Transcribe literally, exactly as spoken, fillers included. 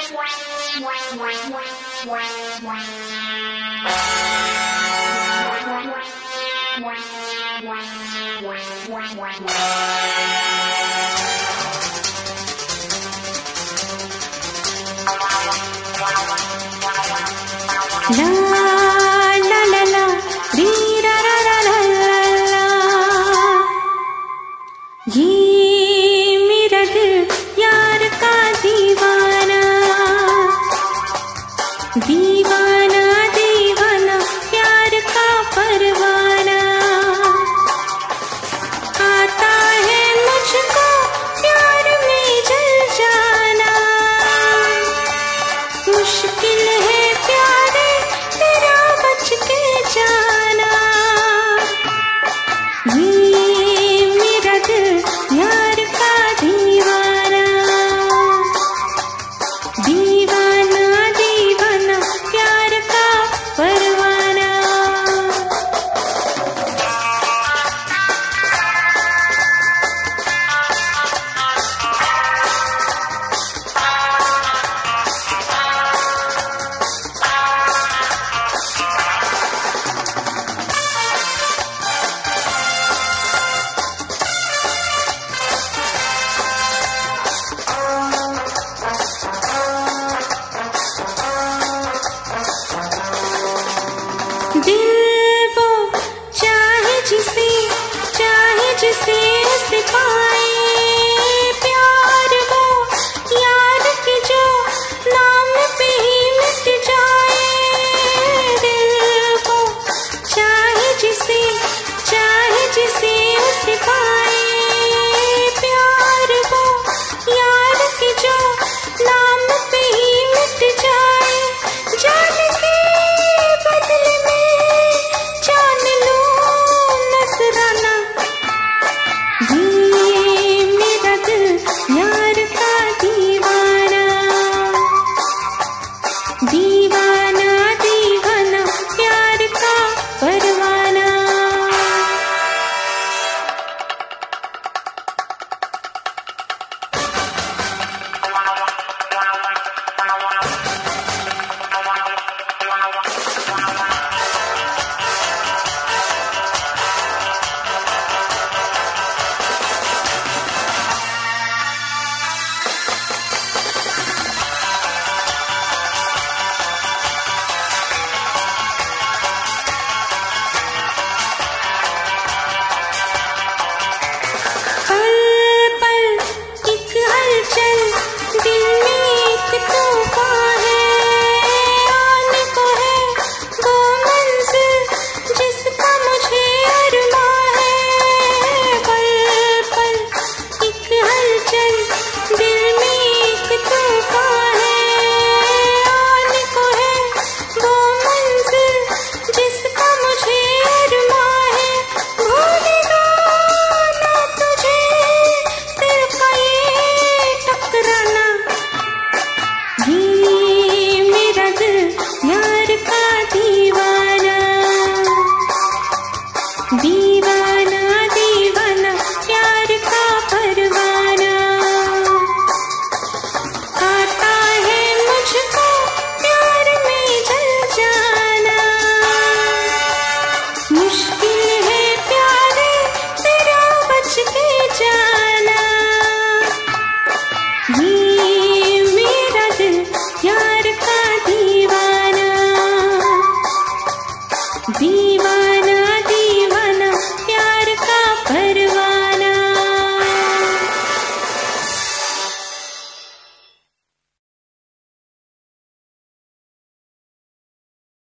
ला ला ला री रा रा रा ला ला, ये मेरा दिल यार का दीवाना, दीवाना दीवाना प्यार का परवाना, आता है मुझको प्यार में जल जाना, मुश्किल है प्यारे तेरा बच के जाना, ये मेरा दिल यार का दीवाना, दीवाना दीवाना प्यार का परवाना। दिल वो चाहे जिसे चाहे जिसे उसे पाए, प्यार वो याद के जो नाम पे ही मिट जाए, दिल वो चाहे जिसे चाहे जिसे उसे पाए।